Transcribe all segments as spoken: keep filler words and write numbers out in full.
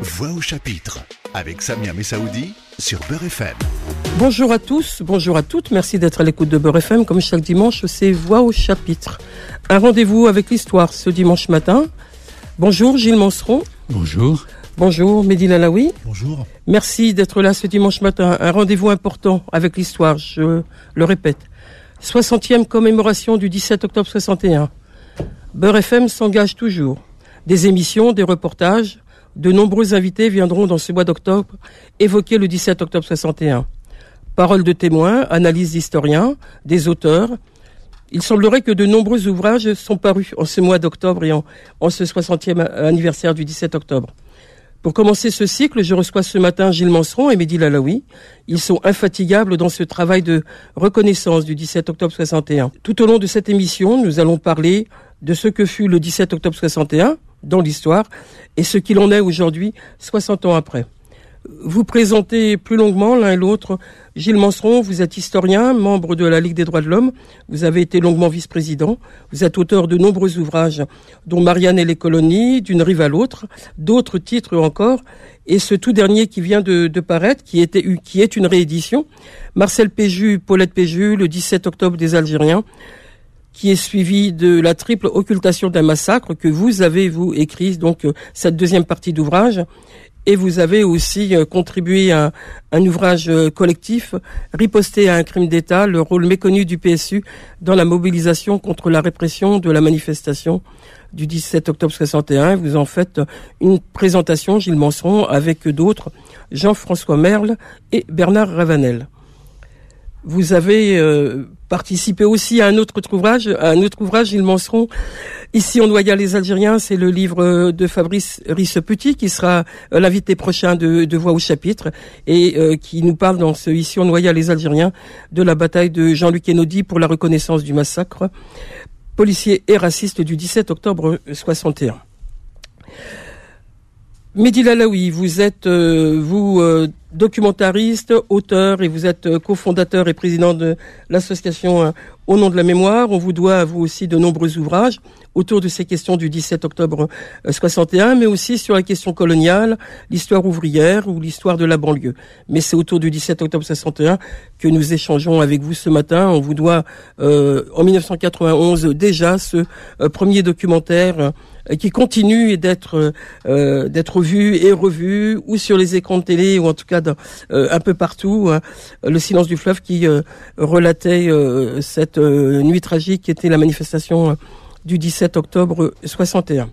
Voix au chapitre avec Samia Messaoudi sur Beurre F M. Bonjour à tous, bonjour à toutes, merci d'être à l'écoute de Beurre F M. Comme chaque dimanche, c'est Voix au chapitre. Un rendez-vous avec l'histoire ce dimanche matin. Bonjour Gilles Manceron. Bonjour. Bonjour Mehdi Lalaoui. Bonjour. Merci d'être là ce dimanche matin. Un rendez-vous important avec l'histoire, je le répète. soixantième commémoration du dix-sept octobre soixante et un. Beurre F M s'engage toujours. Des émissions, des reportages, de nombreux invités viendront dans ce mois d'octobre évoquer le dix-sept octobre soixante et un. Paroles de témoins, analyses d'historiens, des auteurs. Il semblerait que de nombreux ouvrages sont parus en ce mois d'octobre et en, en ce soixantième anniversaire du dix-sept octobre. Pour commencer ce cycle, je reçois ce matin Gilles Manceron et Mehdi Lalaoui. Ils sont infatigables dans ce travail de reconnaissance du dix-sept octobre soixante et un. Tout au long de cette émission, nous allons parler de ce que fut le dix-sept octobre soixante et un dans l'histoire et ce qu'il en est aujourd'hui, soixante ans après. Vous présentez plus longuement l'un et l'autre. Gilles Manceron, vous êtes historien, membre de la Ligue des droits de l'homme. Vous avez été longuement vice-président. Vous êtes auteur de nombreux ouvrages, dont Marianne et les colonies, D'une rive à l'autre, d'autres titres encore. Et ce tout dernier qui vient de, de paraître, qui, était, qui est une réédition, Marcel Péju, Paulette Péju, le dix-sept octobre des Algériens, qui est suivi de la triple occultation d'un massacre que vous avez, vous, écrit, donc cette deuxième partie d'ouvrage. Et vous avez aussi contribué à un ouvrage collectif, Riposter à un crime d'État, le rôle méconnu du P S U dans la mobilisation contre la répression de la manifestation du dix-sept octobre soixante et un. Vous en faites une présentation, Gilles Manceron, avec d'autres, Jean-François Merle et Bernard Ravanel. Vous avez euh, participé aussi à un autre ouvrage, à un autre ouvrage, Gilles Manceron. Ici, on noya les Algériens, c'est le livre de Fabrice Rissepetit qui sera euh, l'invité prochain de, de Voix au chapitre et euh, qui nous parle dans ce Ici, on noya les Algériens de la bataille de Jean-Luc Einaudi pour la reconnaissance du massacre policier et raciste du dix-sept octobre soixante et un. Mehdi Lalaoui, vous êtes euh, vous euh, documentariste, auteur et vous êtes euh, cofondateur et président de l'association euh, Au nom de la mémoire. On vous doit à vous aussi de nombreux ouvrages autour de ces questions du dix-sept octobre soixante et un, mais aussi sur la question coloniale, l'histoire ouvrière ou l'histoire de la banlieue. Mais c'est autour du dix-sept octobre soixante et un que nous échangeons avec vous ce matin. On vous doit euh, en dix-neuf cent quatre-vingt-onze déjà ce euh, premier documentaire euh, qui continue d'être euh, d'être vu et revu, ou sur les écrans de télé, ou en tout cas dans, euh, un peu partout. Hein, Le silence du fleuve qui euh, relatait euh, cette euh, nuit tragique qui était la manifestation euh, du dix-sept octobre soixante et un.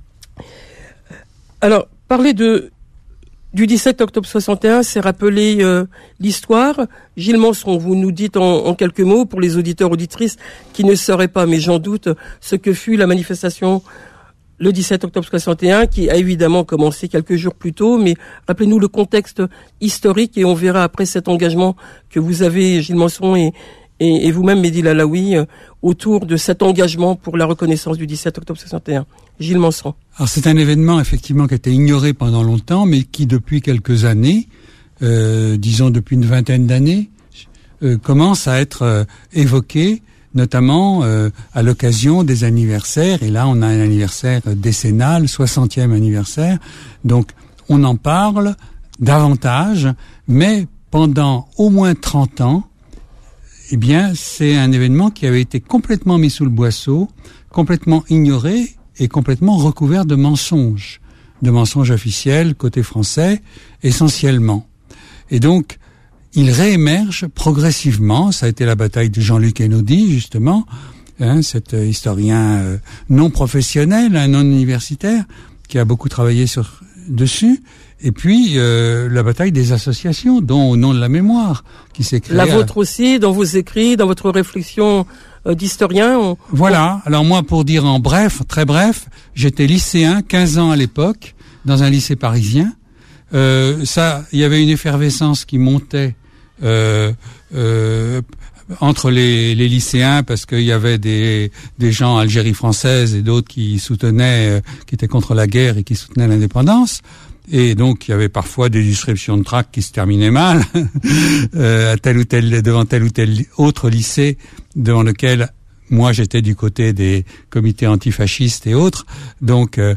Alors, parler de du dix-sept octobre soixante et un, c'est rappeler euh, l'histoire. Gilles Manceron, vous nous dites en, en quelques mots, pour les auditeurs auditrices qui ne sauraient pas, mais j'en doute, ce que fut la manifestation le dix-sept octobre soixante et un, qui a évidemment commencé quelques jours plus tôt, mais rappelez-nous le contexte historique et on verra après cet engagement que vous avez, Gilles Manceron, et, et, et vous-même, Mehdi Lalaoui, euh, autour de cet engagement pour la reconnaissance du dix-sept octobre soixante et un. Gilles Manceron. Alors c'est un événement effectivement qui a été ignoré pendant longtemps, mais qui depuis quelques années, euh, disons depuis une vingtaine d'années, euh, commence à être euh, évoqué, notamment euh, à l'occasion des anniversaires. Et là, on a un anniversaire décennal, soixantième anniversaire. Donc, on en parle davantage, mais pendant au moins trente ans, eh bien, c'est un événement qui avait été complètement mis sous le boisseau, complètement ignoré et complètement recouvert de mensonges, de mensonges officiels côté français, essentiellement. Et donc, il réémerge progressivement. Ça a été la bataille de Jean-Luc Einaudi, justement, hein, cet euh, historien euh, non professionnel, hein, non universitaire, qui a beaucoup travaillé sur dessus. Et puis euh, la bataille des associations, dont Au nom de la mémoire, qui s'est créée. La vôtre aussi, dans vos écrits, dans votre réflexion euh, d'historien. On... Voilà. Alors moi, pour dire en bref, très bref, j'étais lycéen, quinze ans à l'époque, dans un lycée parisien. Euh, ça, il y avait une effervescence qui montait. Euh, euh, entre les, les lycéens, parce qu'il y avait des, des gens Algérie française et d'autres qui soutenaient, euh, qui étaient contre la guerre et qui soutenaient l'indépendance. Et donc, il y avait parfois des distributions de tracts qui se terminaient mal, euh, à tel ou tel, devant tel ou tel autre lycée devant lequel moi, j'étais du côté des comités antifascistes et autres, donc euh,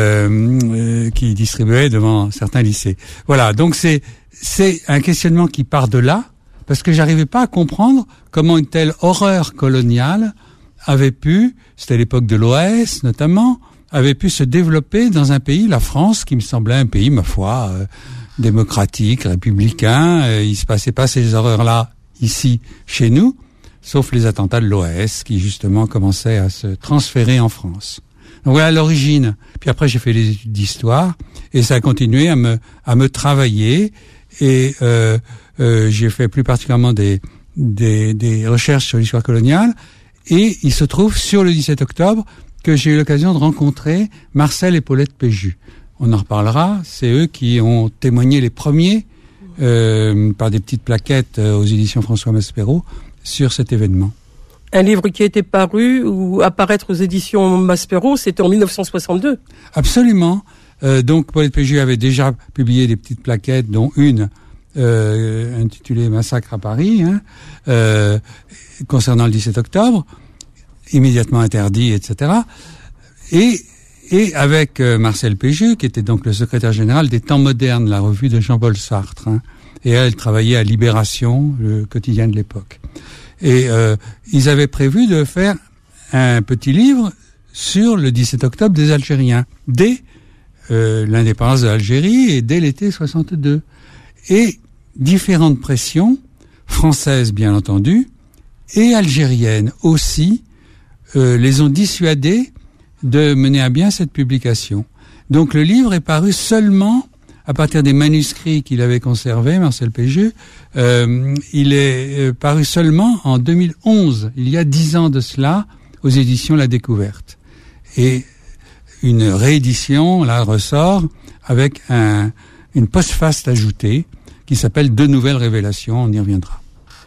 euh, qui distribuaient devant certains lycées. Voilà, donc c'est c'est un questionnement qui part de là, parce que j'arrivais pas à comprendre comment une telle horreur coloniale avait pu, c'était l'époque de l'O A S notamment, avait pu se développer dans un pays, la France, qui me semblait un pays, ma foi, euh, démocratique, républicain. Euh, il se passait pas ces horreurs-là ici, chez nous, sauf les attentats de l'O A S qui justement commençaient à se transférer en France. Donc voilà l'origine. Puis après j'ai fait des études d'histoire et ça a continué à me à me travailler et euh, euh, j'ai fait plus particulièrement des des des recherches sur l'histoire coloniale et il se trouve sur le dix-sept octobre que j'ai eu l'occasion de rencontrer Marcel et Paulette Péju. On en reparlera, c'est eux qui ont témoigné les premiers euh, par des petites plaquettes euh, aux éditions François Maspero sur cet événement. Un livre qui a été paru ou apparaître aux éditions Maspero, c'était en dix-neuf cent soixante-deux. Absolument. Euh, donc Paulette Péju avait déjà publié des petites plaquettes, dont une euh, intitulée Massacre à Paris, hein, euh, concernant le dix-sept octobre, immédiatement interdit, et cetera. Et et avec euh, Marcel Péju, qui était donc le secrétaire général des Temps modernes, la revue de Jean-Paul Sartre, hein, et elle travaillait à Libération, le quotidien de l'époque. Et euh, ils avaient prévu de faire un petit livre sur le dix-sept octobre des Algériens, dès euh, l'indépendance de l'Algérie et dès l'été soixante-deux. Et différentes pressions, françaises bien entendu, et algériennes aussi, euh, les ont dissuadés de mener à bien cette publication. Donc le livre est paru seulement à partir des manuscrits qu'il avait conservés, Marcel Péju. Euh, il est euh, paru seulement en deux mille onze, il y a dix ans de cela, aux éditions La Découverte. Et une réédition, là, ressort avec un, une postface ajoutée qui s'appelle De nouvelles révélations, on y reviendra.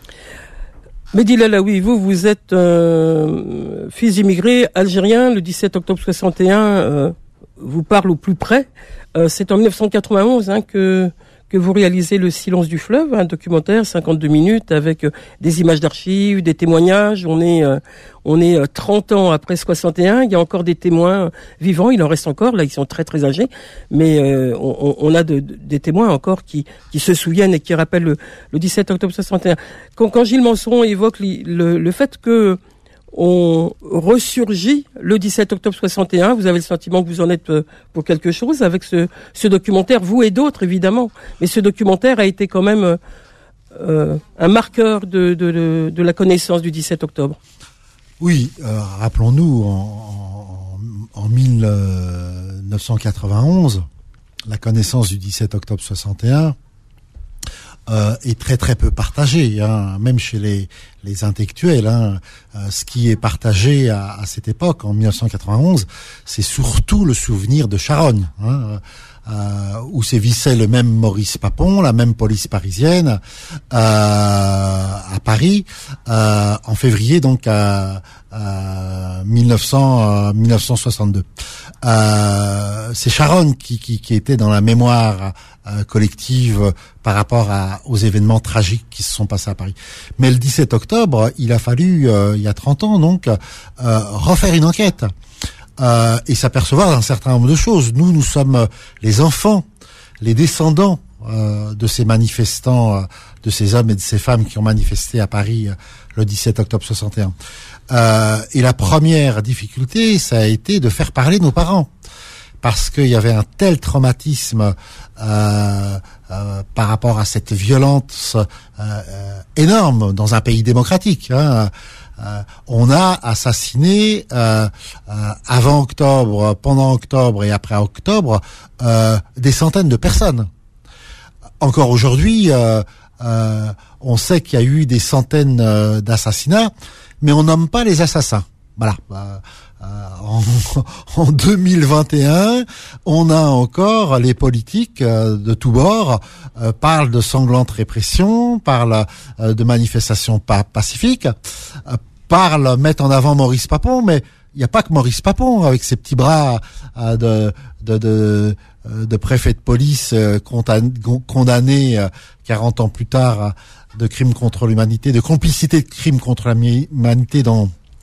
Mehdi Lalaoui, vous, vous êtes euh, fils d'immigrés algériens, le dix-sept octobre soixante et un euh, vous parle au plus près. Euh, c'est en dix-neuf cent quatre-vingt-onze hein, que que vous réalisez Le Silence du fleuve, un documentaire cinquante-deux minutes avec euh, des images d'archives, des témoignages. On est euh, on est euh, trente ans après soixante et un, il y a encore des témoins vivants, il en reste encore, là ils sont très très âgés, mais euh, on, on a de, de, des témoins encore qui qui se souviennent et qui rappellent le, le dix-sept octobre soixante et un. Quand, quand Gilles Manson évoque li, le, le fait que on ressurgit le dix-sept octobre soixante et un. Vous avez le sentiment que vous en êtes pour quelque chose avec ce, ce documentaire, vous et d'autres évidemment. Mais ce documentaire a été quand même euh, un marqueur de, de, de, de la connaissance du dix-sept octobre. Oui, euh, rappelons-nous, en, en, en mille neuf cent quatre-vingt-onze, la connaissance du dix-sept octobre soixante et un Euh, est très très peu partagé, hein, même chez les les intellectuels. Hein, euh, ce qui est partagé à, à cette époque, en mille neuf cent quatre-vingt-onze, c'est surtout le souvenir de Charonne, hein, euh, où sévissait le même Maurice Papon, la même police parisienne, euh, à Paris, euh, en février donc à, à mille neuf cent soixante-deux. Euh, c'est Charonne qui, qui, qui était dans la mémoire euh, collective par rapport à, aux événements tragiques qui se sont passés à Paris. Mais le dix-sept octobre, il a fallu, euh, il y a trente ans donc, euh, refaire une enquête euh, et s'apercevoir d'un certain nombre de choses. Nous, nous sommes les enfants, les descendants euh, de ces manifestants, euh, de ces hommes et de ces femmes qui ont manifesté à Paris euh, le dix-sept octobre soixante et un. Euh, et la première difficulté, ça a été de faire parler nos parents. Parce qu'il y avait un tel traumatisme euh, euh, par rapport à cette violence euh, euh, énorme dans un pays démocratique. Hein. Euh, on a assassiné euh, euh, avant octobre, pendant octobre et après octobre euh, des centaines de personnes. Encore aujourd'hui, euh, euh, on sait qu'il y a eu des centaines euh, d'assassinats, mais on nomme pas les assassins. Voilà. Euh, Euh, en, en deux mille vingt et un, on a encore les politiques euh, de tous bords euh, parlent de sanglante répression, parlent euh, de manifestations pa- pacifiques, euh, parlent mettent en avant Maurice Papon, mais il n'y a pas que Maurice Papon avec ses petits bras euh, de, de, de, de préfet de police euh, condamné euh, quarante ans plus tard euh, de crimes contre l'humanité, de complicité de crimes contre l'humanité dans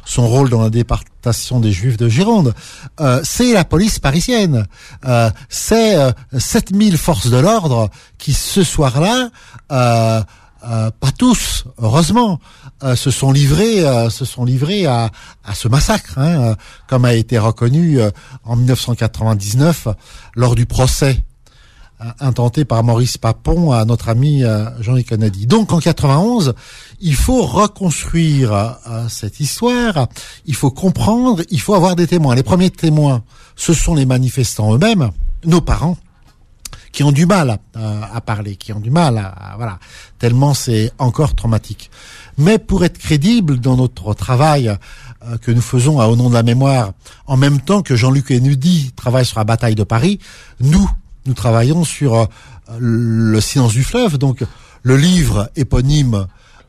son rôle dans la déportation des Juifs de Gironde. Euh, c'est la police parisienne. Euh, c'est euh, sept mille forces de l'ordre qui, ce soir-là, euh, euh, pas tous, heureusement, euh, se sont livrés, euh, se sont livrés à, à ce massacre, hein, euh, comme a été reconnu euh, en dix-neuf cent quatre-vingt-dix-neuf lors du procès intenté par Maurice Papon à notre ami Jean-Luc Kennedy. Donc en quatre-vingt-onze, il faut reconstruire euh, cette histoire, il faut comprendre, il faut avoir des témoins. Les premiers témoins, ce sont les manifestants eux-mêmes, nos parents, qui ont du mal à, à parler, qui ont du mal à, à voilà, tellement c'est encore traumatique. Mais pour être crédible dans notre travail euh, que nous faisons à Au nom de la mémoire, en même temps que Jean-Luc Kennedy travaille sur la bataille de Paris, nous Nous travaillons sur euh, le silence du fleuve, donc le livre éponyme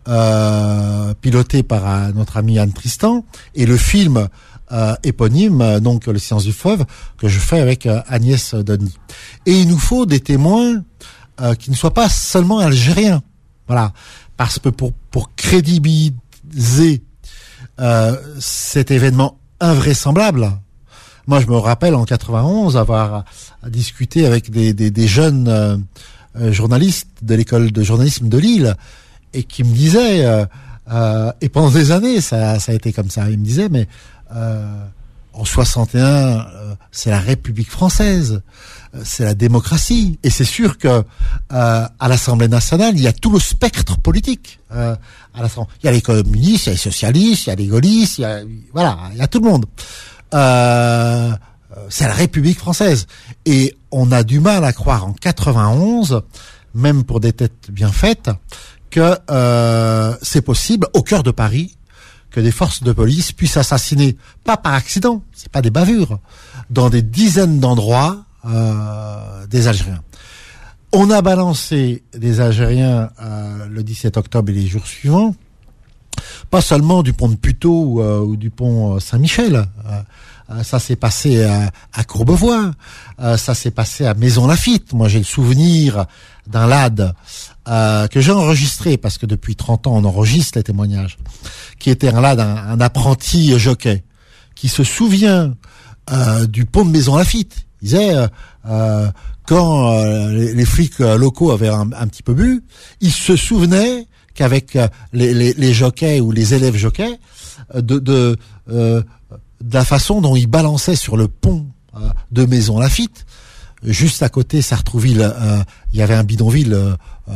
euh, piloté par euh, notre ami Anne Tristan, et le film euh, éponyme, donc le silence du fleuve, que je fais avec euh, Agnès Denis. Et il nous faut des témoins euh, qui ne soient pas seulement algériens, voilà, parce que pour pour crédibiliser euh, cet événement invraisemblable. Moi, je me rappelle en quatre-vingt-onze avoir discuté avec des, des, des jeunes euh, journalistes de l'école de journalisme de Lille et qui me disaient, euh, euh, et pendant des années, ça, ça a été comme ça, ils me disaient, mais euh, en soixante et un, euh, c'est la République française, euh, c'est la démocratie, et c'est sûr que euh, à l'Assemblée nationale, il y a tout le spectre politique. Euh, à l'Assemblée, il y a les communistes, il y a les socialistes, il y a les gaullistes, il y a, voilà, il y a tout le monde. Euh, c'est la République française. Et on a du mal à croire en quatre-vingt-onze, même pour des têtes bien faites, que euh, c'est possible, au cœur de Paris, que des forces de police puissent assassiner, pas par accident, c'est pas des bavures, dans des dizaines d'endroits, euh, des Algériens. On a balancé des Algériens euh, le dix-sept octobre et les jours suivants, pas seulement du pont de Puteaux ou, euh, ou du pont Saint-Michel. Euh, euh, ça s'est passé à, à Courbevoie. Euh, ça s'est passé à Maison-Lafitte. Moi, j'ai le souvenir d'un lad euh, que j'ai enregistré, parce que depuis trente ans, on enregistre les témoignages, qui était un lad, un, un apprenti jockey, qui se souvient euh, du pont de Maison-Lafitte. Il disait, euh, euh, quand euh, les, les flics locaux avaient un, un petit peu bu, il se souvenait qu'avec les, les, les jockeys ou les élèves jockeys, de, de, euh, de la façon dont ils balançaient sur le pont euh, de Maison-Lafitte, juste à côté Sartrouville, euh, il y avait un bidonville euh,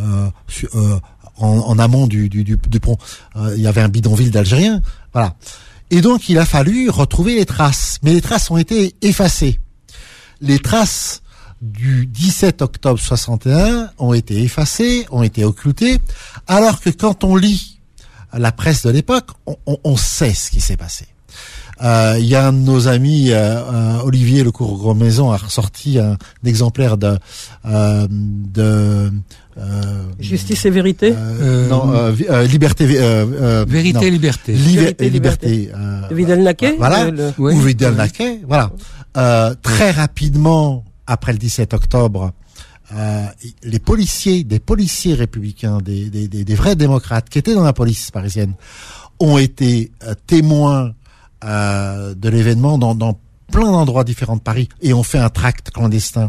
euh, en, en amont du, du, du, du pont, euh, il y avait un bidonville d'Algériens, voilà. Et donc il a fallu retrouver les traces, mais les traces ont été effacées. Les traces du dix-sept octobre soixante et un ont été effacés, ont été occultés, alors que quand on lit la presse de l'époque, on, on, on sait ce qui s'est passé. Euh, il y a un de nos amis, euh, euh, Olivier Lecourt-Grosmaison, a ressorti un, un exemplaire de, euh, de euh, Justice et vérité. Euh, non, euh, euh, liberté. Euh, euh, vérité, non. liberté. Liv- Vérité, liberté. liberté. Euh, Vidal-Naquet. Voilà. Le... Oui. Ou Vidal-Naquet. Voilà. Euh, très rapidement, après le dix-sept octobre, euh, les policiers, des policiers républicains, des, des, des, des vrais démocrates qui étaient dans la police parisienne, ont été euh, témoins euh, de l'événement dans, dans plein d'endroits différents de Paris, et ont fait un tract clandestin.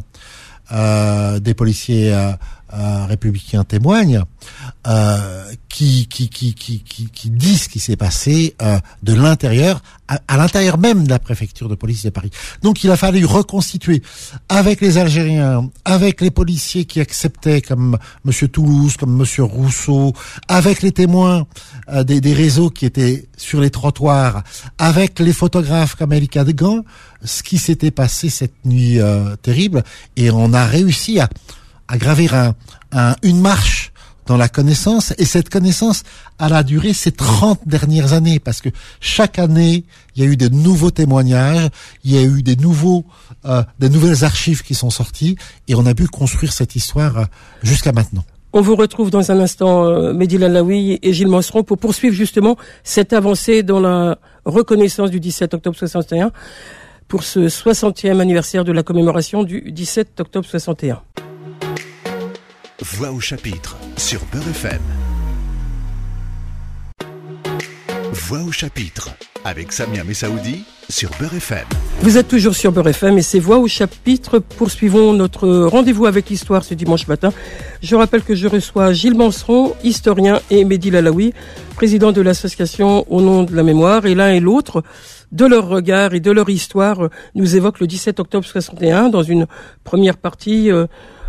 Euh, des policiers euh, euh, républicains témoignent, euh, qui, qui, qui, qui, qui, qui disent ce qui s'est passé euh, de l'intérieur, à, à l'intérieur même de la préfecture de police de Paris. Donc il a fallu reconstituer avec les Algériens, avec les policiers qui acceptaient, comme Monsieur Toulouse, comme Monsieur Rousseau, avec les témoins euh, des, des réseaux qui étaient sur les trottoirs, avec les photographes comme Elie Cadegan, ce qui s'était passé cette nuit euh, terrible, et on a réussi à, à gravir un, un, une marche dans la connaissance, et cette connaissance, elle a duré ces trente dernières années, parce que chaque année, il y a eu de nouveaux témoignages, il y a eu des nouveaux, euh, des nouvelles archives qui sont sorties, et on a pu construire cette histoire euh, jusqu'à maintenant. On vous retrouve dans un instant, euh, Mehdi Lalaoui et Gilles Mosseron, pour poursuivre justement cette avancée dans la reconnaissance du dix-sept octobre soixante et un, pour ce soixantième anniversaire de la commémoration du dix-sept octobre soixante et un. Voix au chapitre sur Beurre F M. Voix au chapitre, avec Samia Messaoudi sur Beurre F M. Vous êtes toujours sur Beurre F M et c'est Voix au chapitre. Poursuivons notre rendez-vous avec l'histoire ce dimanche matin. Je rappelle que je reçois Gilles Manceron, historien, et Mehdi Lalaoui, président de l'association Au nom de la mémoire. Et l'un et l'autre, de leur regard et de leur histoire, nous évoquent le dix-sept octobre soixante et un dans une première partie euh,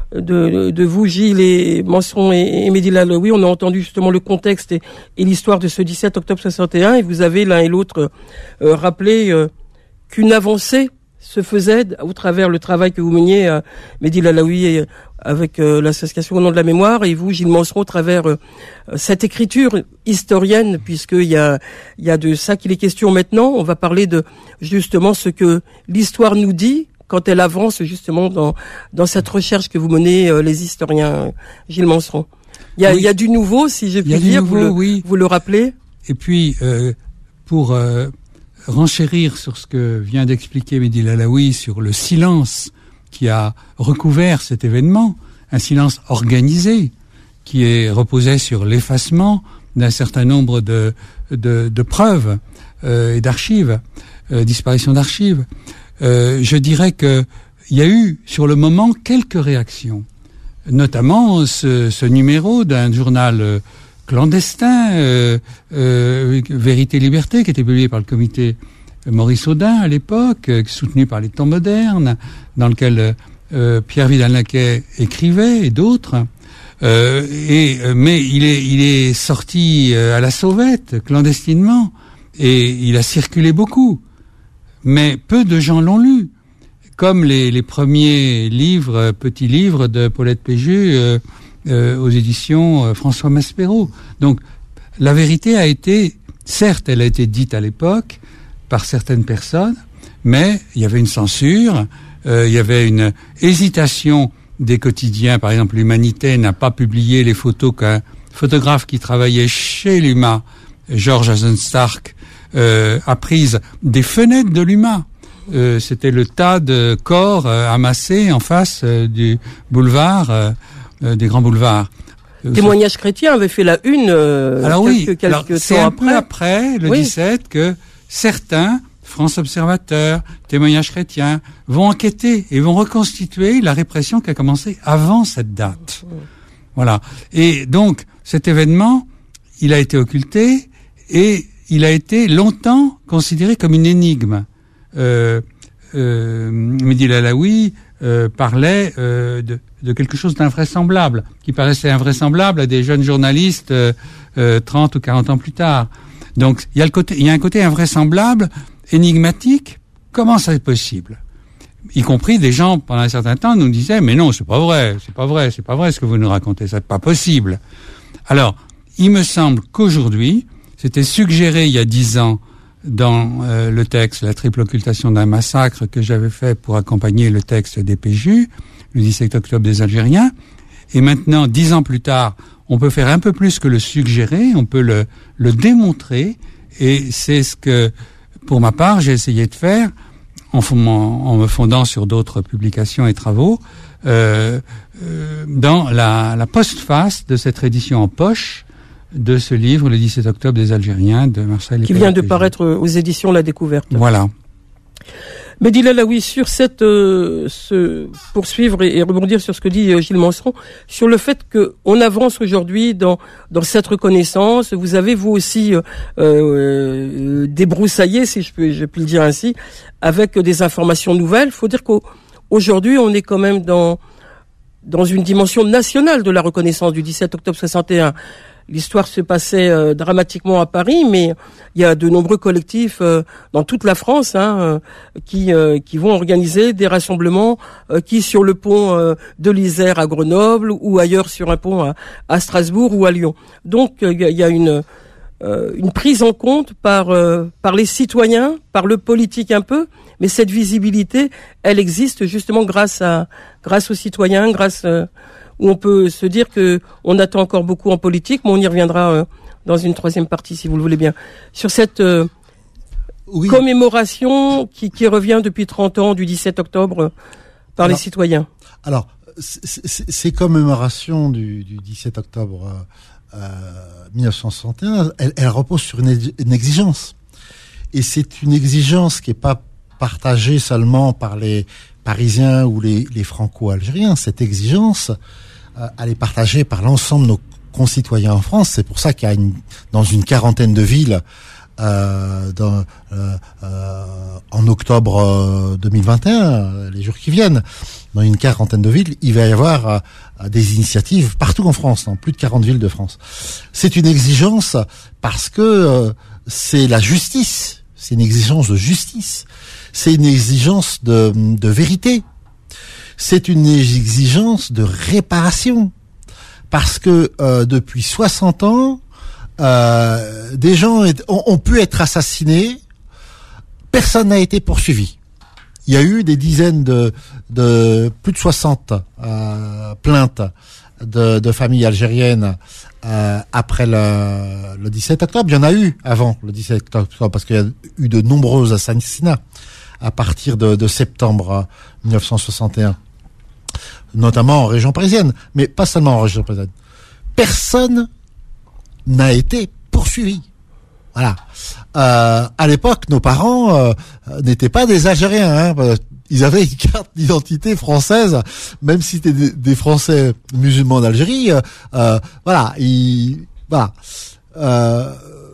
de, de vous, Gilles et Manceron et, et Mehdi Lalaoui. On a entendu justement le contexte et, et l'histoire de ce dix-sept octobre soixante et un et vous avez l'un et l'autre euh, rappelé euh, qu'une avancée se faisait au travers le travail que vous meniez, euh, Mehdi Lalaoui, avec euh, l'association Au nom de la mémoire, et vous, Gilles Manceron, au travers euh, cette écriture historienne, puisqu'il y a, il y a de ça qu'il est question maintenant. On va parler de justement ce que l'histoire nous dit quand elle avance justement dans dans cette recherche que vous menez, euh, les historiens, euh, Gilles Manceron. Il y a, oui. il y a du nouveau, si je puis dire, nouveau, vous, le, oui. vous le rappelez. Et puis, euh, pour euh, renchérir sur ce que vient d'expliquer Mehdi Lalaoui, sur le silence qui a recouvert cet événement, un silence organisé qui est reposé sur l'effacement d'un certain nombre de, de, de preuves euh, et d'archives, euh, disparition d'archives. Euh, je dirais que il y a eu sur le moment quelques réactions, notamment ce, ce numéro d'un journal euh, clandestin, euh, euh, Vérité Liberté, qui était publié par le comité Maurice Audin à l'époque, euh, soutenu par les Temps modernes, dans lequel euh, Pierre Vidal-Naquet écrivait et d'autres. Euh, et mais il est il est sorti euh, à la sauvette clandestinement et il a circulé beaucoup. Mais peu de gens l'ont lu, comme les, les premiers livres, petits livres de Paulette Péju euh, euh, aux éditions euh, François Maspero. Donc la vérité a été, certes, elle a été dite à l'époque par certaines personnes, mais il y avait une censure, euh, il y avait une hésitation des quotidiens. Par exemple, l'Humanité n'a pas publié les photos qu'un photographe qui travaillait chez l'U M A, Georges Hazenstark, Euh, a prise des fenêtres de l'U M A. Euh, c'était le tas de corps euh, amassés en face euh, du boulevard, euh, euh, des grands boulevards. Témoignage chrétien avait fait la une euh, alors quelques, oui, quelques alors, temps c'est un après. peu après, le oui. dix-sept, que certains, France Observateur, Témoignage chrétien, vont enquêter et vont reconstituer la répression qui a commencé avant cette date. Mmh. Voilà. Et donc, cet événement, il a été occulté et il a été longtemps considéré comme une énigme. Euh, euh, Mehdi Lalaoui euh, parlait euh, de, de quelque chose d'invraisemblable, qui paraissait invraisemblable à des jeunes journalistes euh, euh, trente ou quarante ans plus tard. Donc il y a le côté, il y a un côté invraisemblable, énigmatique. Comment ça est possible? Y compris des gens pendant un certain temps nous disaient mais non, c'est pas vrai, c'est pas vrai, c'est pas vrai ce que vous nous racontez, c'est pas possible. Alors il me semble qu'aujourd'hui, c'était suggéré il y a dix ans dans euh, le texte La triple occultation d'un massacre que j'avais fait pour accompagner le texte des Péju, le dix-sept octobre des Algériens. Et maintenant, dix ans plus tard, on peut faire un peu plus que le suggérer, on peut le, le démontrer. Et c'est ce que, pour ma part, j'ai essayé de faire en, en me fondant sur d'autres publications et travaux, euh, euh, dans la, la postface de cette édition en poche de ce livre, le dix-sept octobre des Algériens, de Marcel qui vient de paraître aux éditions La Découverte. Voilà. Mehdi Lalaoui, sur cette, euh, ce, poursuivre et, et rebondir sur ce que dit euh, Gilles Manceron, sur le fait que on avance aujourd'hui dans, dans cette reconnaissance. Vous avez, vous aussi, euh, euh, débroussaillé, si je peux, je puis le dire ainsi, avec des informations nouvelles. Faut dire qu'aujourd'hui, on est quand même dans, dans une dimension nationale de la reconnaissance du dix-sept octobre soixante et un. L'histoire se passait euh, dramatiquement à Paris, mais il y a de nombreux collectifs euh, dans toute la France hein, euh, qui euh, qui vont organiser des rassemblements euh, qui sur le pont euh, de l'Isère à Grenoble ou ailleurs sur un pont à, à Strasbourg ou à Lyon. Donc il euh, y a une euh, une prise en compte par euh, par les citoyens, par le politique un peu, mais cette visibilité, elle existe justement grâce à grâce aux citoyens, grâce euh, où on peut se dire que on attend encore beaucoup en politique, mais on y reviendra euh, dans une troisième partie, si vous le voulez bien. Sur cette euh, oui. commémoration qui, qui revient depuis trente ans du dix-sept octobre euh, par alors, les citoyens. Alors, ces commémorations du, du dix-sept octobre euh, mille neuf cent soixante et un, elles, elles reposent sur une, une exigence. et c'est une exigence qui est pas partagée seulement par les Parisiens ou les, les Franco-Algériens. Cette exigence, euh, elle est partagée par l'ensemble de nos concitoyens en France. C'est pour ça qu'il y a une, dans une quarantaine de villes, euh, dans, euh, euh, en octobre euh, deux mille vingt et un, les jours qui viennent, dans une quarantaine de villes, il va y avoir euh, des initiatives partout en France, dans plus de quarante villes de France. C'est une exigence parce que euh, c'est la justice, c'est une exigence de justice, c'est une exigence de, de vérité, c'est une exigence de réparation. Parce que euh, depuis soixante ans, euh, des gens ont, ont pu être assassinés, personne n'a été poursuivi. Il y a eu des dizaines de, de plus de soixante euh, plaintes de, de familles algériennes euh, après le, le dix-sept octobre. Il y en a eu avant le dix-sept octobre parce qu'il y a eu de nombreux assassinats à partir de, de septembre dix-neuf cent soixante et un. Notamment en région parisienne, mais pas seulement en région parisienne. Personne n'a été poursuivi. Voilà. Euh, à l'époque, nos parents euh, n'étaient pas des Algériens. Hein, ils avaient une carte d'identité française, même si c'était des, des Français musulmans d'Algérie. Euh, voilà. Ils, voilà. Euh,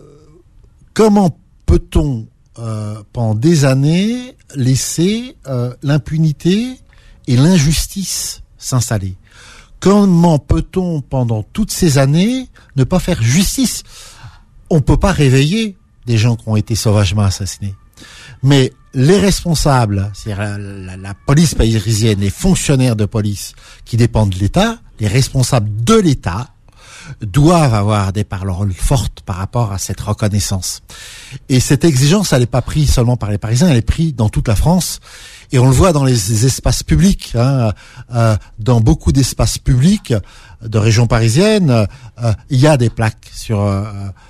comment peut-on, euh, pendant des années, laisser euh, l'impunité et l'injustice s'installer? Comment peut-on, pendant toutes ces années, ne pas faire justice? On peut pas réveiller des gens qui ont été sauvagement assassinés. Mais les responsables, c'est-à-dire la, la, la police parisienne, les fonctionnaires de police qui dépendent de l'État, les responsables de l'État, doivent avoir des paroles fortes par rapport à cette reconnaissance. Et cette exigence, elle n'est pas prise seulement par les Parisiens, elle est prise dans toute la France. Et on le voit dans les espaces publics, hein, euh, dans beaucoup d'espaces publics de région parisienne, euh, il y a des plaques sur euh,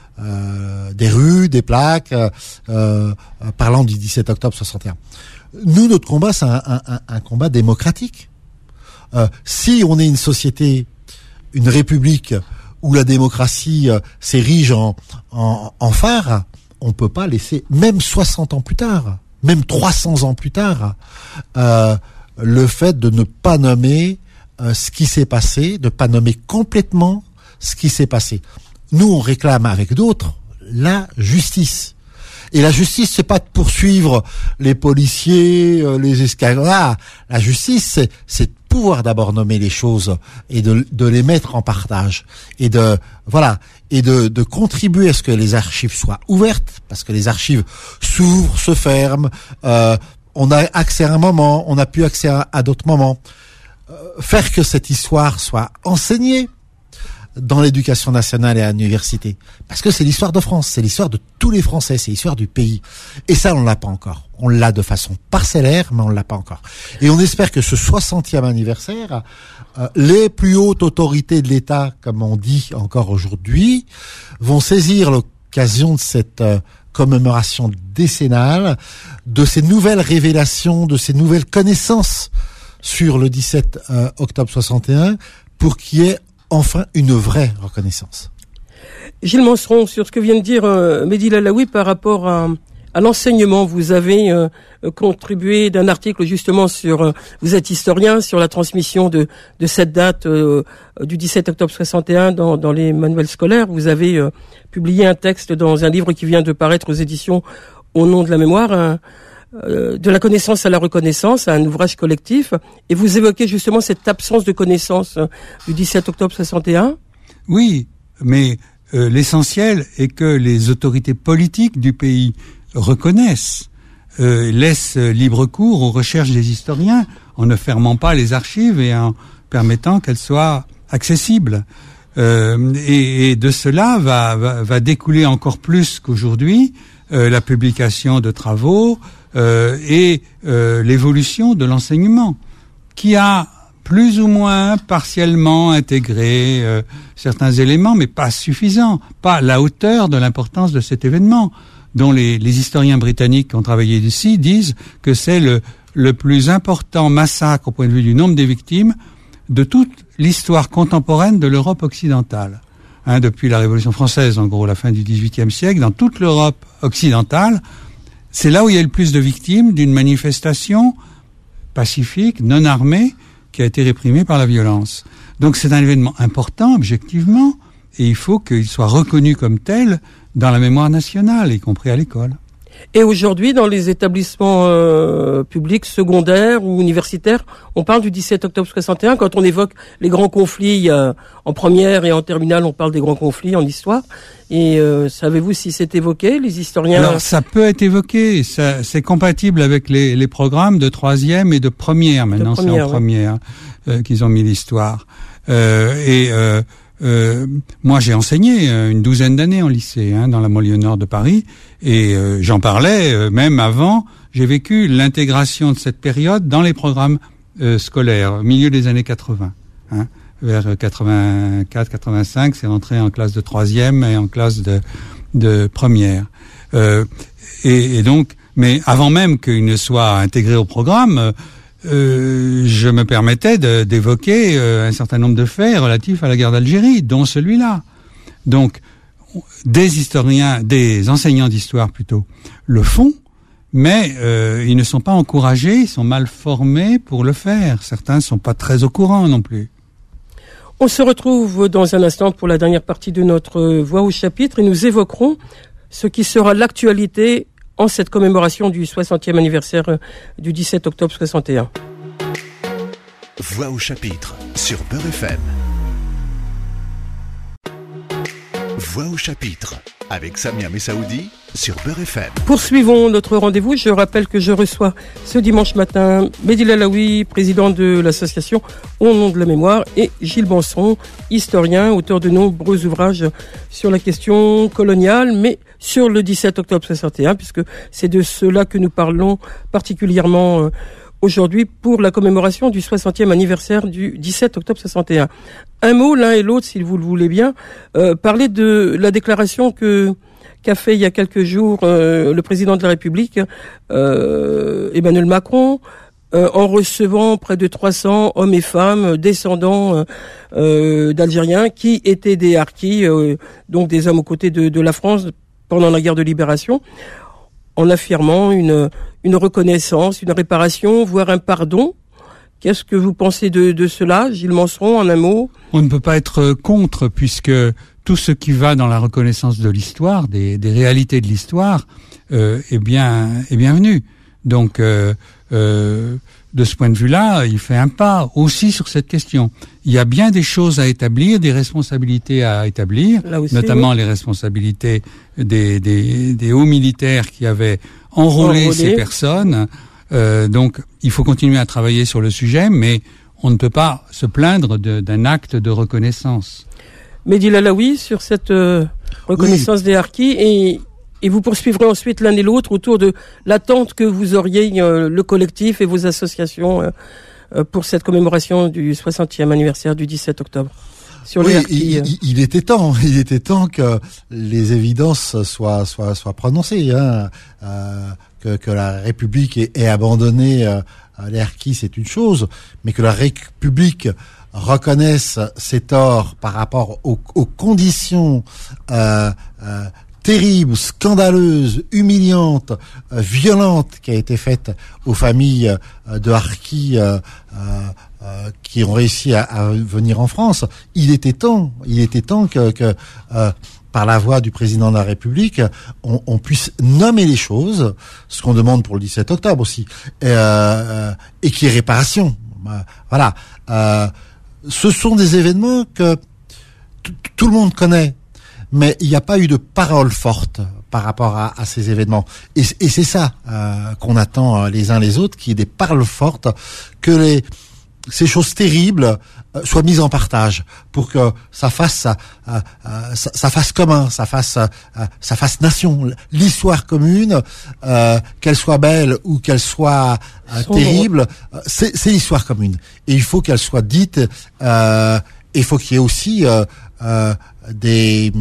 euh, des rues, des plaques euh, euh, parlant du dix-sept octobre soixante et un. Nous, notre combat, c'est un, un, un combat démocratique. Euh, si on est une société, une république où la démocratie euh, s'érige en, en, en phare, on peut pas laisser, même soixante ans plus tard, même trois cents ans plus tard, euh, le fait de ne pas nommer euh, ce qui s'est passé, de pas nommer complètement ce qui s'est passé. Nous, on réclame avec d'autres la justice. Et la justice, c'est pas de poursuivre les policiers, euh, les escadrons. Ah, la justice, c'est, c'est de pouvoir d'abord nommer les choses et de, de les mettre en partage et de voilà et de, de contribuer à ce que les archives soient ouvertes, parce que les archives s'ouvrent, se ferment. Euh, on a accès à un moment, on n'a plus accès à, à d'autres moments. Euh, faire que cette histoire soit enseignée dans l'éducation nationale et à l'université. Parce que c'est l'histoire de France, c'est l'histoire de tous les Français, c'est l'histoire du pays. Et ça, on l'a pas encore. On l'a de façon parcellaire, mais on l'a pas encore. Et on espère que ce soixantième anniversaire, euh, les plus hautes autorités de l'État, comme on dit encore aujourd'hui, vont saisir l'occasion de cette euh, commémoration décennale, de ces nouvelles révélations, de ces nouvelles connaissances sur le dix-sept octobre soixante et un, pour qu'il y ait enfin une vraie reconnaissance. Gilles Manceron, sur ce que vient de dire euh, Mehdi Lalaoui par rapport à, à l'enseignement, vous avez euh, contribué d'un article justement sur, euh, vous êtes historien, sur la transmission de, de cette date euh, du dix-sept octobre soixante et un dans, dans les manuels scolaires. Vous avez euh, publié un texte dans un livre qui vient de paraître aux éditions Au nom de la mémoire, un, euh, de la connaissance à la reconnaissance, un ouvrage collectif, et vous évoquez justement cette absence de connaissance euh, du dix-sept octobre soixante et un. Oui, mais euh, l'essentiel est que les autorités politiques du pays reconnaissent, euh, laissent libre cours aux recherches des historiens en ne fermant pas les archives et en permettant qu'elles soient accessibles. Euh, et, et de cela va, va, va découler encore plus qu'aujourd'hui euh, la publication de travaux euh, et euh, l'évolution de l'enseignement, qui a plus ou moins partiellement intégré euh, certains éléments, mais pas suffisants, pas à la hauteur de l'importance de cet événement, dont les, les historiens britanniques qui ont travaillé ici disent que c'est le, le plus important massacre au point de vue du nombre des victimes de toute l'histoire contemporaine de l'Europe occidentale. Hein, depuis la Révolution française, en gros, la fin du dix-huitième siècle, dans toute l'Europe occidentale, c'est là où il y a le plus de victimes d'une manifestation pacifique, non armée, qui a été réprimée par la violence. Donc c'est un événement important, objectivement, et il faut qu'il soit reconnu comme tel dans la mémoire nationale, y compris à l'école. Et aujourd'hui, dans les établissements euh, publics, secondaires ou universitaires, on parle du dix-sept octobre soixante et un. Quand on évoque les grands conflits euh, en première et en terminale, on parle des grands conflits en histoire. Et euh, savez-vous si c'est évoqué, les historiens? Alors, ça peut être évoqué. Ça, c'est compatible avec les, les programmes de troisième et de première. Maintenant, de première, c'est en ouais. première euh, qu'ils ont mis l'histoire. Euh, et euh, Euh, moi, j'ai enseigné une douzaine d'années en lycée, hein, dans la banlieue nord de Paris, et euh, j'en parlais euh, même avant. J'ai vécu l'intégration de cette période dans les programmes euh, scolaires, au milieu des années quatre-vingts. Hein, vers quatre-vingt-quatre quatre-vingt-cinq, c'est rentré en classe de troisième et en classe de, de première. Euh, et, et donc, mais avant même qu'il ne soit intégré au programme, Euh, je me permettais de, d'évoquer euh, un certain nombre de faits relatifs à la guerre d'Algérie, dont celui-là. Donc, des historiens, des enseignants d'histoire plutôt, le font, mais euh, ils ne sont pas encouragés, ils sont mal formés pour le faire. Certains ne sont pas très au courant non plus. On se retrouve dans un instant pour la dernière partie de notre Voix au chapitre et nous évoquerons ce qui sera l'actualité en cette commémoration du soixantième anniversaire du dix-sept octobre soixante et un. Voix au chapitre sur Beurre F M. Voix au chapitre avec Samia Messaoudi sur Beurre F M. Poursuivons notre rendez-vous. Je rappelle que je reçois ce dimanche matin Mehdi Lalaoui, président de l'association Au nom de la mémoire, et Gilles Banson, historien, auteur de nombreux ouvrages sur la question coloniale, mais sur le dix-sept octobre soixante et un, puisque c'est de cela que nous parlons particulièrement aujourd'hui pour la commémoration du soixantième anniversaire du dix-sept octobre soixante et un. Un mot, l'un et l'autre, si vous le voulez bien, euh, parler de la déclaration que qu'a fait il y a quelques jours euh, le président de la République, euh, Emmanuel Macron, euh, en recevant près de trois cents hommes et femmes descendants euh, d'Algériens qui étaient des harkis, euh, donc des hommes aux côtés de, de la France pendant la guerre de libération, en affirmant une, une reconnaissance, une réparation, voire un pardon. Qu'est-ce que vous pensez de, de cela, Gilles Manson, en un mot? On ne peut pas être contre, puisque tout ce qui va dans la reconnaissance de l'histoire, des, des réalités de l'histoire, euh, est bien, est bienvenu. Donc, euh, euh, de ce point de vue-là, il fait un pas aussi sur cette question. Il y a bien des choses à établir, des responsabilités à établir, aussi, notamment oui. les responsabilités des, des, des hauts militaires qui avaient enrôlé, enrôlé. ces personnes. Euh, donc, il faut continuer à travailler sur le sujet, mais on ne peut pas se plaindre de, d'un acte de reconnaissance. Mehdi Lalaoui, sur cette euh, reconnaissance oui. des harkis, et, et vous poursuivrez ensuite l'un et l'autre autour de l'attente que vous auriez, euh, le collectif et vos associations, euh, euh, pour cette commémoration du soixantième anniversaire du dix-sept octobre. Sur oui, les harkis, il, il, il était temps, il était temps que les évidences soient, soient, soient prononcées, hein, euh, que, que la République ait, ait abandonné euh, les harkis, c'est une chose, mais que la République reconnaissent ses torts par rapport aux, aux conditions euh, euh, terribles, scandaleuses, humiliantes, euh, violentes qui a été faite aux familles euh, de harkis euh, euh, qui ont réussi à, à venir en France. Il était temps, il était temps que, que euh, par la voix du président de la République, on, on puisse nommer les choses, ce qu'on demande pour le dix-sept octobre aussi, et, euh, et qu'il y ait réparation. Voilà. Euh, Ce sont des événements que t- tout le monde connaît, mais il n'y a pas eu de parole forte par rapport à, à ces événements. Et, et c'est ça euh, qu'on attend les uns les autres, qu'il y ait des paroles fortes, que les, ces choses terribles euh, soient mises en partage, pour que ça fasse, euh, euh, ça, ça fasse commun, ça fasse, euh, ça fasse nation. L'histoire commune, euh, qu'elle soit belle ou qu'elle soit euh, terrible, euh, c'est, c'est l'histoire commune. Et il faut qu'elle soit dite. Euh, il faut qu'il y ait aussi euh, euh, des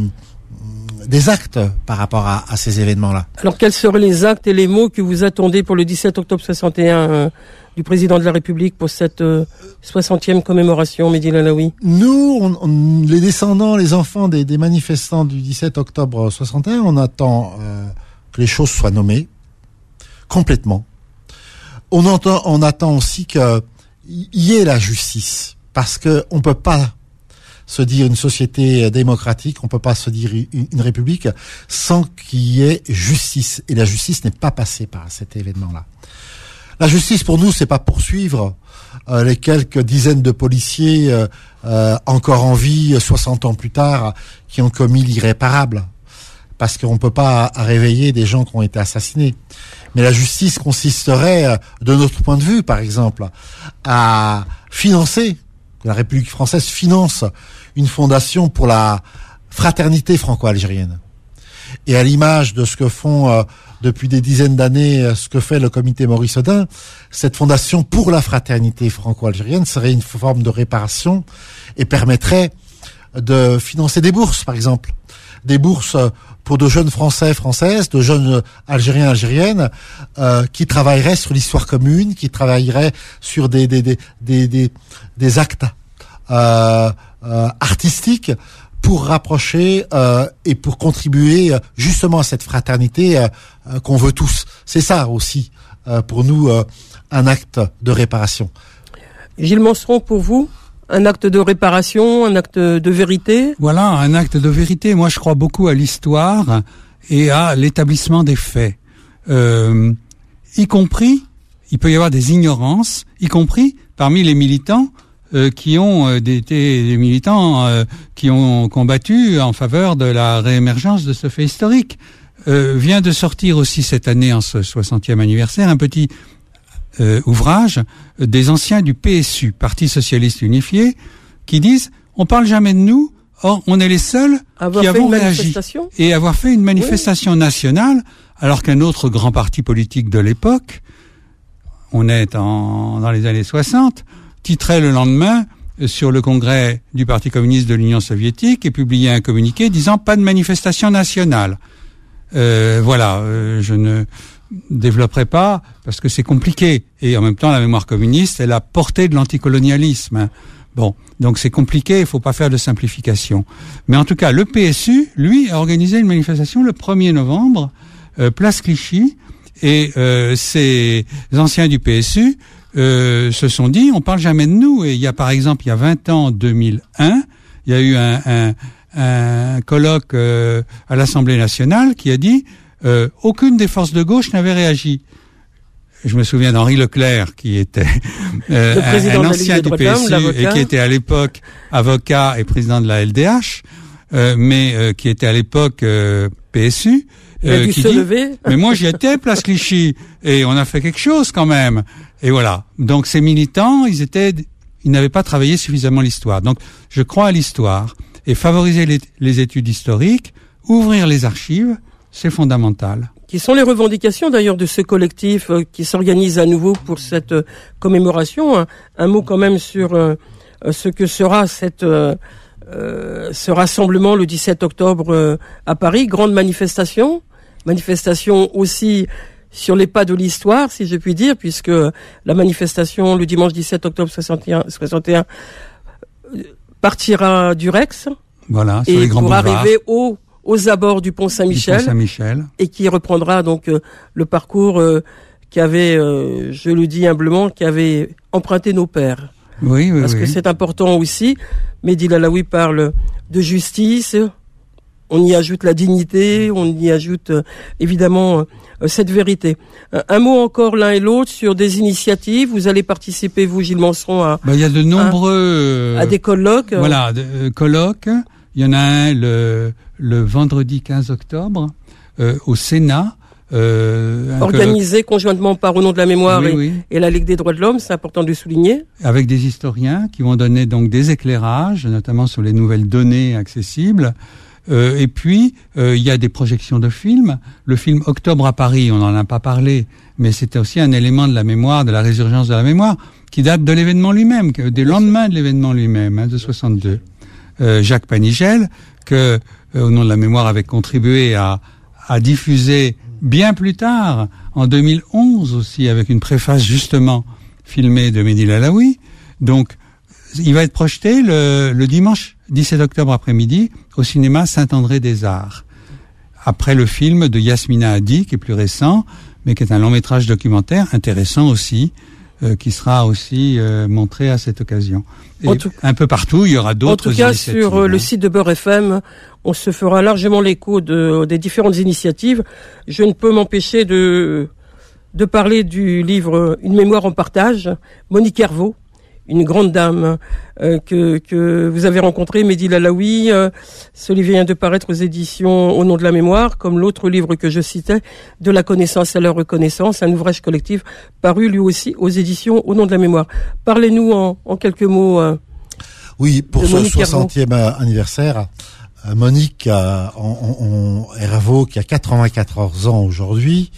des actes par rapport à, à ces événements-là. Alors, quels seraient les actes et les mots que vous attendez pour le dix-sept octobre soixante et un euh, du président de la République pour cette euh, soixantième commémoration, Mehdi Lalaoui? Nous, on, on, les descendants, les enfants des, des manifestants du dix-sept octobre soixante et un, on attend euh, que les choses soient nommées, complètement. On entend, on attend aussi qu'il y ait la justice, parce que on peut pas se dire une société démocratique, on peut pas se dire une, une république sans qu'il y ait justice. Et la justice n'est pas passée par cet événement-là. La justice pour nous, c'est pas poursuivre euh, les quelques dizaines de policiers euh, euh, encore en vie soixante ans plus tard qui ont commis l'irréparable, parce qu'on peut pas réveiller des gens qui ont été assassinés. Mais la justice consisterait, de notre point de vue, par exemple, à financer, la République française finance une fondation pour la fraternité franco-algérienne. Et à l'image de ce que font euh, depuis des dizaines d'années, ce que fait le comité Maurice Audin, cette fondation pour la fraternité franco-algérienne serait une forme de réparation et permettrait de financer des bourses, par exemple. Des bourses pour de jeunes Français, Françaises, de jeunes Algériens, Algériennes, euh, qui travailleraient sur l'histoire commune, qui travailleraient sur des des des des des, des actes euh, euh, artistiques pour rapprocher euh, et pour contribuer euh, justement à cette fraternité euh, euh, qu'on veut tous. C'est ça aussi euh, pour nous euh, un acte de réparation. Gilles Manceron, pour vous, un acte de réparation, un acte de vérité? Voilà, un acte de vérité. Moi, je crois beaucoup à l'histoire et à l'établissement des faits. Euh, y compris, il peut y avoir des ignorances, y compris parmi les militants euh, qui ont euh, été des, des militants euh, qui ont combattu en faveur de la réémergence de ce fait historique. Euh, vient de sortir aussi cette année, en ce soixantième anniversaire, un petit Euh, ouvrage des anciens du P S U, Parti Socialiste Unifié, qui disent on parle jamais de nous, or on est les seuls avoir qui avons réagi et avoir fait une manifestation oui. nationale, alors qu'un autre grand parti politique de l'époque, on est en, dans les années soixante, titrait le lendemain sur le congrès du Parti communiste de l'Union soviétique et publiait un communiqué disant pas de manifestation nationale. Euh, voilà, euh, je ne développerai pas parce que c'est compliqué et en même temps la mémoire communiste est la portée de l'anticolonialisme. Bon, donc c'est compliqué, il faut pas faire de simplification. Mais en tout cas, le P S U, lui, a organisé une manifestation le premier novembre, euh, place Clichy, et euh, ces anciens du P S U euh, se sont dit, on parle jamais de nous. Et il y a par exemple, il y a vingt ans, deux mille un, il y a eu un, un, un colloque euh, à l'Assemblée nationale qui a dit Euh, aucune des forces de gauche n'avait réagi. Je me souviens d'Henri Leclerc, qui était euh, un, un ancien du P S U et qui était à l'époque avocat et président de la L D H, euh, mais euh, qui était à l'époque euh, P S U. Euh, qui dit, lever. Mais moi j'y étais, place Clichy, et on a fait quelque chose quand même. Et voilà. Donc ces militants, ils étaient, ils n'avaient pas travaillé suffisamment l'histoire. Donc je crois à l'histoire et favoriser les, les études historiques, ouvrir les archives. C'est fondamental. Qui sont les revendications d'ailleurs de ce collectif euh, qui s'organise à nouveau pour cette euh, commémoration. Un, un mot quand même sur euh, ce que sera cette euh, euh, ce rassemblement le dix-sept octobre euh, à Paris. Grande manifestation, manifestation aussi sur les pas de l'histoire, si je puis dire, puisque la manifestation le dimanche dix-sept octobre soixante et un, soixante et un partira du Rex. Voilà, sur et les grands pour boulevards. Arriver au aux abords du pont Saint-Michel, du pont Saint-Michel. Et qui reprendra donc euh, le parcours euh, qu'avait, euh, je le dis humblement, qu'avaient emprunté nos pères. Oui, oui, Parce oui. que c'est important aussi. Mehdi Lalaoui parle de justice, on y ajoute la dignité, on y ajoute euh, évidemment euh, cette vérité. Un, un mot encore l'un et l'autre sur des initiatives. Vous allez participer, vous, Gilles Manceron, à... Ben, il y a de nombreux... À, à des colloques. Voilà, de, euh, colloques. Il y en a un le, le vendredi quinze octobre euh, au Sénat. Euh, Organisé colloque... conjointement par Au nom de la mémoire oui, et, oui. et la Ligue des droits de l'homme, c'est important de le souligner. Avec des historiens qui vont donner donc des éclairages, notamment sur les nouvelles données accessibles. Euh, et puis, euh, il y a des projections de films. Le film Octobre à Paris, on n'en a pas parlé, mais c'était aussi un élément de la mémoire, de la résurgence de la mémoire, qui date de l'événement lui-même, des lendemains de l'événement lui-même, hein, de soixante-deux. Euh, Jacques Panigel, que, euh, au nom de la mémoire, avait contribué à, à diffuser bien plus tard, en deux mille onze aussi, avec une préface justement filmée de Mehdi Lalaoui. Donc, il va être projeté le, le dimanche dix-sept octobre après-midi au cinéma Saint-André des Arts. Après le film de Yasmina Hadi, qui est plus récent, mais qui est un long métrage documentaire intéressant aussi, euh, qui sera aussi euh, montré à cette occasion. Et tout, un peu partout, il y aura d'autres initiatives. En tout cas, sur euh, hein. le site de Beurre F M, on se fera largement l'écho de, des différentes initiatives. Je ne peux m'empêcher de, de parler du livre Une mémoire en partage, Monique Hervaux, une grande dame euh, que, que vous avez rencontrée, Mehdi Lalaoui. Euh, ce livre vient de paraître aux éditions Au nom de la mémoire, comme l'autre livre que je citais, De la connaissance à la reconnaissance, un ouvrage collectif paru lui aussi aux éditions Au nom de la mémoire. Parlez-nous en, en quelques mots. Euh, oui, pour ce soixantième anniversaire, euh, Monique euh, on, on, Hervaux, qui a quatre-vingt-quatorze ans aujourd'hui,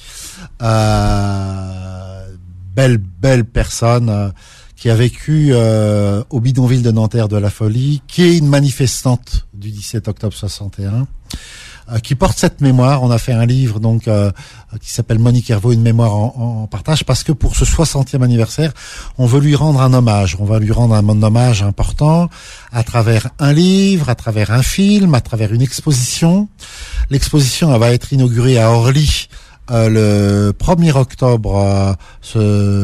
euh, belle, belle personne, euh, qui a vécu euh, au bidonville de Nanterre de la Folie, qui est une manifestante du dix-sept octobre soixante et un, euh, qui porte cette mémoire. On a fait un livre donc euh, qui s'appelle Monique Hervaux, une mémoire en, en partage, parce que pour ce soixantième anniversaire, on veut lui rendre un hommage. On va lui rendre un hommage important à travers un livre, à travers un film, à travers une exposition. L'exposition elle va être inaugurée à Orly Euh, le premier octobre euh, ce,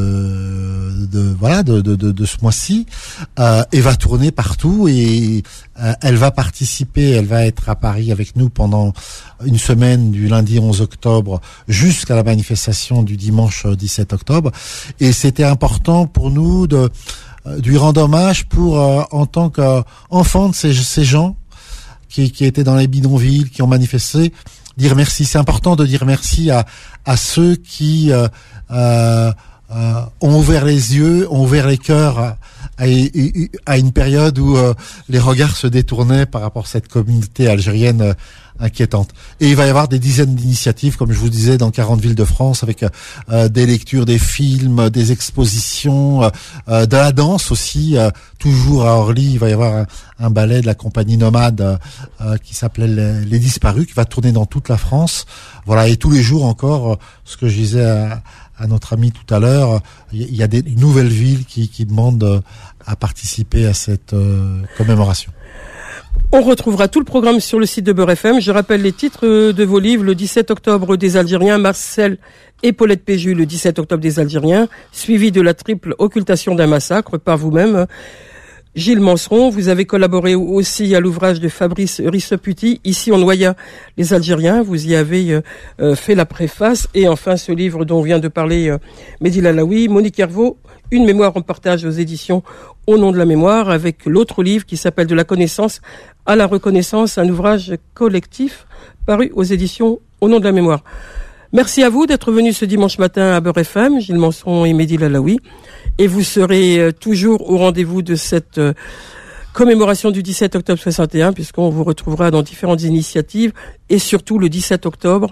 de voilà de, de, de, de ce mois-ci euh, et va tourner partout et euh, elle va participer, elle va être à Paris avec nous pendant une semaine du lundi onze octobre jusqu'à la manifestation du dimanche dix-sept octobre, et c'était important pour nous de euh, lui rendre hommage pour euh, en tant qu'enfant de ces, ces gens qui, qui étaient dans les bidonvilles, qui ont manifesté, dire merci. C'est important de dire merci à, à ceux qui euh, euh, euh, ont ouvert les yeux, ont ouvert les cœurs à, à, à une période où euh, les regards se détournaient par rapport à cette communauté algérienne euh, inquiétante. Et il va y avoir des dizaines d'initiatives, comme je vous disais, dans quarante villes de France, avec euh, des lectures, des films, des expositions, euh, de la danse aussi. Euh, toujours à Orly, il va y avoir un, un ballet de la compagnie Nomade euh, qui s'appelait les, les Disparus, qui va tourner dans toute la France. Voilà, et tous les jours encore, ce que je disais à, à notre ami tout à l'heure, il y a des nouvelles villes qui, qui demandent à participer à cette euh, commémoration. On retrouvera tout le programme sur le site de Beurre F M. Je rappelle les titres de vos livres. Le dix-sept octobre des Algériens, Marcel et Paulette Péju, le dix-sept octobre des Algériens, suivi de la triple occultation d'un massacre par vous-même. Gilles Manseron, vous avez collaboré aussi à l'ouvrage de Fabrice Risseputi, Ici on noya les Algériens. Vous y avez euh, fait la préface. Et enfin, ce livre dont vient de parler euh, Mehdi Lalaoui, Monique Hervaux, Une mémoire en partage aux éditions Au nom de la mémoire, avec l'autre livre qui s'appelle De la connaissance à la reconnaissance, un ouvrage collectif paru aux éditions Au nom de la mémoire. Merci à vous d'être venus ce dimanche matin à Beurre F M, Gilles Manseron et Mehdi Lalaoui. Et vous serez toujours au rendez-vous de cette commémoration du dix-sept octobre soixante et un, puisqu'on vous retrouvera dans différentes initiatives, et surtout le dix-sept octobre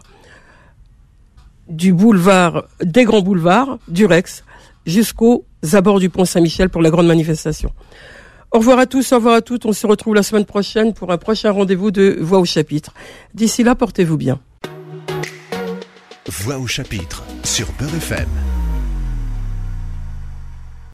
du boulevard, des grands boulevards, du Rex, jusqu'aux abords du pont Saint-Michel pour la grande manifestation. Au revoir à tous, au revoir à toutes. On se retrouve la semaine prochaine pour un prochain rendez-vous de Voix au chapitre. D'ici là, portez-vous bien. Voix au chapitre sur Beurre F M.